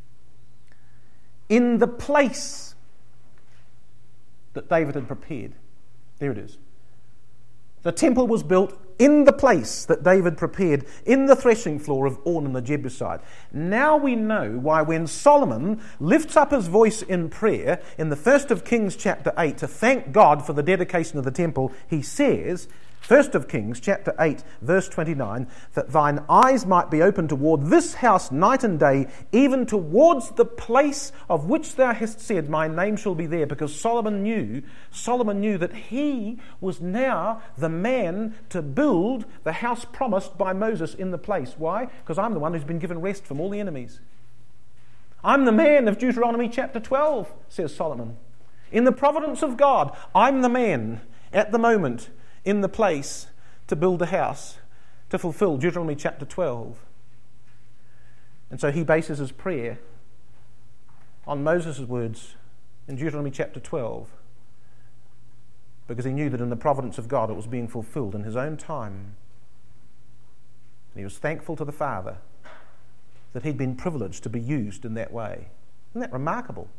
in the place that David had prepared. There it is. The temple was built in the place that David prepared, in the threshing floor of Ornan the Jebusite. Now we know why when Solomon lifts up his voice in prayer in the 1st of Kings chapter 8 to thank God for the dedication of the temple, he says, 1st of Kings chapter 8 verse 29, that thine eyes might be open toward this house night and day, even towards the place of which thou hast said, my name shall be there. Because Solomon knew that he was now the man to build the house promised by Moses in the place. Why? Because I'm the one who's been given rest from all the enemies. I'm the man of Deuteronomy chapter 12, says Solomon. In the providence of God, I'm the man at the moment in the place to build a house, to fulfill Deuteronomy chapter 12. And so he bases his prayer on Moses' words in Deuteronomy chapter 12, because he knew that in the providence of God it was being fulfilled in his own time. And he was thankful to the Father that he'd been privileged to be used in that way. Isn't that remarkable?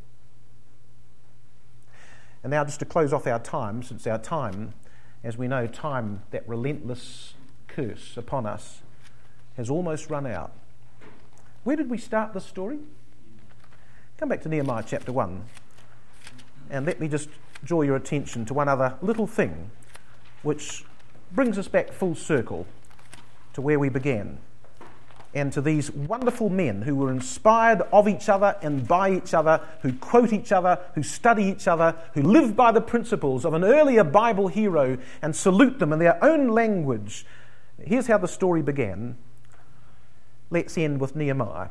And now just to close off our time, since our time, as we know, time, that relentless curse upon us, has almost run out. Where did we start this story? Come back to Nehemiah chapter 1, and let me just draw your attention to one other little thing which brings us back full circle to where we began, and to these wonderful men who were inspired of each other and by each other, who quote each other, who study each other, who live by the principles of an earlier Bible hero and salute them in their own language. Here's how the story began. Let's end with Nehemiah.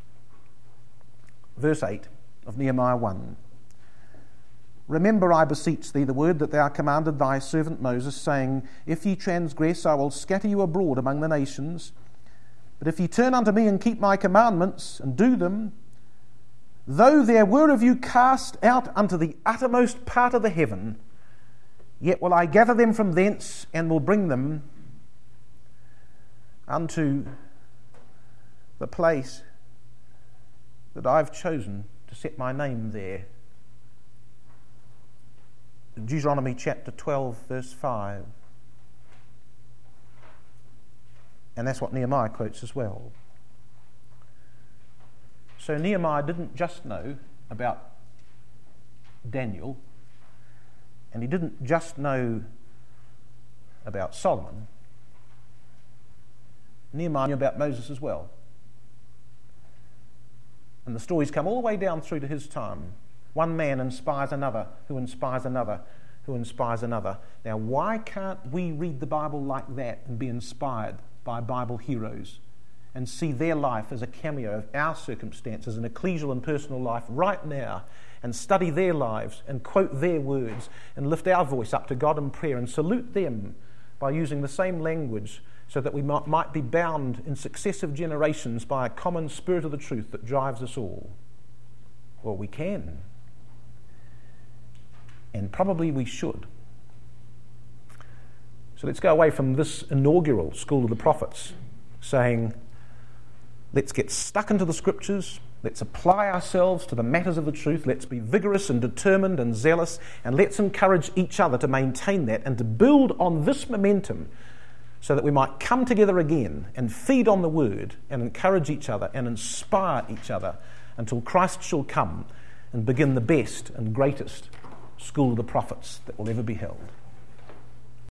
Verse 8 of Nehemiah 1. Remember, I beseech thee, the word that thou commanded thy servant Moses, saying, If ye transgress, I will scatter you abroad among the nations. But if ye turn unto me and keep my commandments, and do them, though there were of you cast out unto the uttermost part of the heaven, yet will I gather them from thence, and will bring them unto the place that I've chosen to set my name there. Deuteronomy chapter 12, verse 5. And that's what Nehemiah quotes as well. So Nehemiah didn't just know about Daniel, and he didn't just know about Solomon. Nehemiah knew about Moses as well. And the stories come all the way down through to his time. One man inspires another, who inspires another, who inspires another. Now, why can't we read the Bible like that and be inspired by Bible heroes and see their life as a cameo of our circumstances, an ecclesial and personal life right now, and study their lives and quote their words and lift our voice up to God in prayer and salute them by using the same language, so that we might be bound in successive generations by a common spirit of the truth that drives us all? Well, we can. And probably we should. So let's go away from this inaugural School of the Prophets, saying, let's get stuck into the Scriptures, let's apply ourselves to the matters of the truth, let's be vigorous and determined and zealous, and let's encourage each other to maintain that and to build on this momentum, so that we might come together again and feed on the Word and encourage each other and inspire each other until Christ shall come and begin the best and greatest School of the Prophets that will ever be held.